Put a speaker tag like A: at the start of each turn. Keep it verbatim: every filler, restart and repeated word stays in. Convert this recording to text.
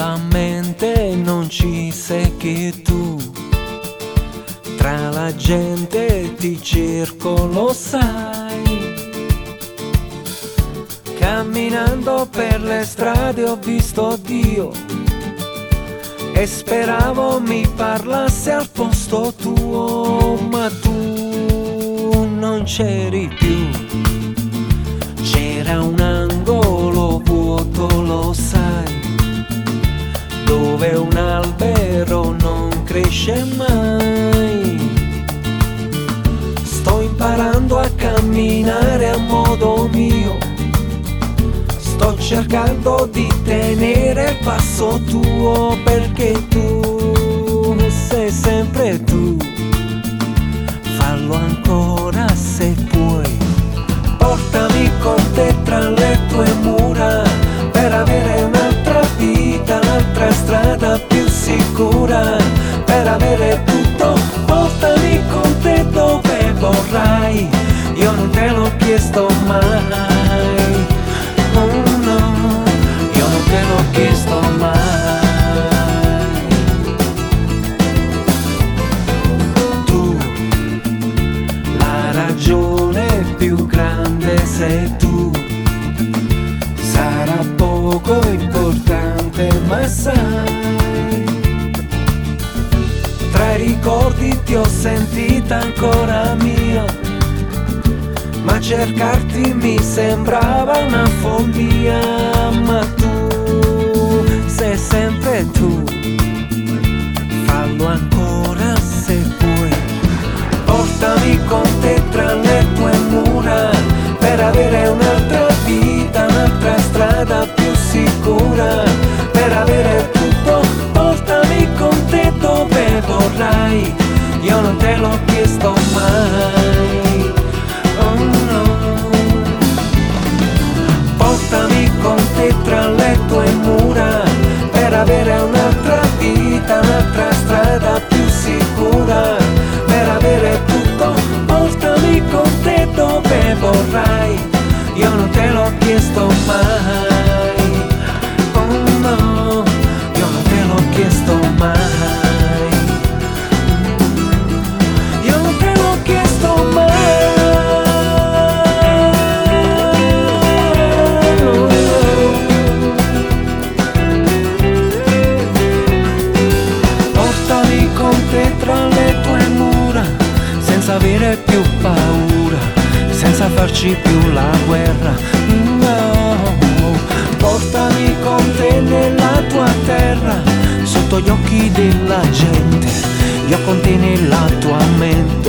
A: nella mente non ci sei che tu. Tra la gente ti cerco, lo sai. Camminando per le strade ho visto Dio e speravo mi parlasse al posto tuo, ma tu non c'eri più. C'era un angolo vuoto, lo sai, dove un albero non cresce mai. Sto imparando a camminare a modo mio, sto cercando di tenere il passo tuo, perché tu sei sempre tu. Fallo ancora se puoi, portami con te tra le tue mura, per avere un'altra vita, un'altra strada più sicura, per avere tutto. Portami con te dove vorrai, io non te l'ho chiesto mai. Oh no, io non te l'ho chiesto mai. Tu, la ragione più grande sei tu. Sarà poco importante, ma sai, tra i ricordi ti ho sentita ancora mia, ma cercarti mi sembrava una follia. Ma tu sei sempre tu, fallo ancora se puoi. Portami con te tra le tue mura, per avere un'altra vita, un'altra strada più sicura, per avere tutto. Portami con te dove vorrai, io non te l'ho chiesto mai. Oh no, portami con te tra le tue mura, per avere un'altra vita, un'altra strada più sicura, per avere tutto. Portami con te dove vorrai, io non te l'ho chiesto mai. Oh no, io non te l'ho chiesto mai. Io non te l'ho chiesto mai. Portami con te tra le tue mura, senza avere più paura, senza farci più la guerra. No, portami con te nella tua terra, sotto gli occhi della gente, io con te nella tua mente.